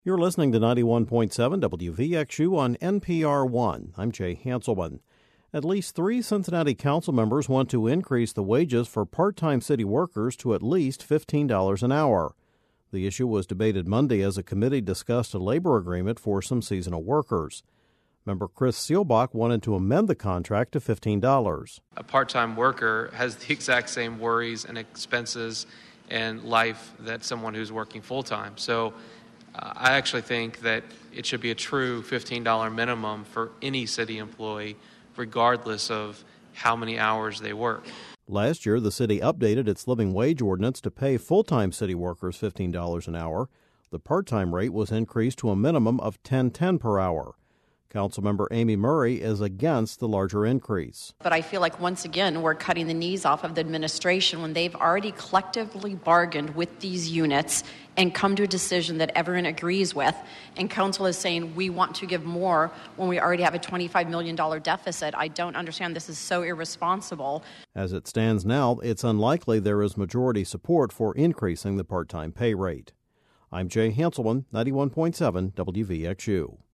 You're listening to 91.7 WVXU on NPR One. I'm Jay Hanselman. At least 3 Cincinnati council members want to increase the wages for part-time city workers to at least $15 an hour. The issue was debated Monday as a committee discussed a labor agreement for some seasonal workers. Member Chris Seelbach wanted to amend the contract to $15. A part-time worker has the exact same worries and expenses and life that someone who's working full-time. So I actually think that it should be a true $15 minimum for any city employee, regardless of how many hours they work. Last year, the city updated its living wage ordinance to pay full-time city workers $15 an hour. The part-time rate was increased to a minimum of $10.10 per hour. Councilmember Amy Murray is against the larger increase. But I feel like, once again, we're cutting the knees off of the administration when they've already collectively bargained with these units and come to a decision that everyone agrees with. And council is saying we want to give more when we already have a $25 million deficit. I don't understand. This is so irresponsible. As it stands now, it's unlikely there is majority support for increasing the part-time pay rate. I'm Jay Hanselman, 91.7 WVXU.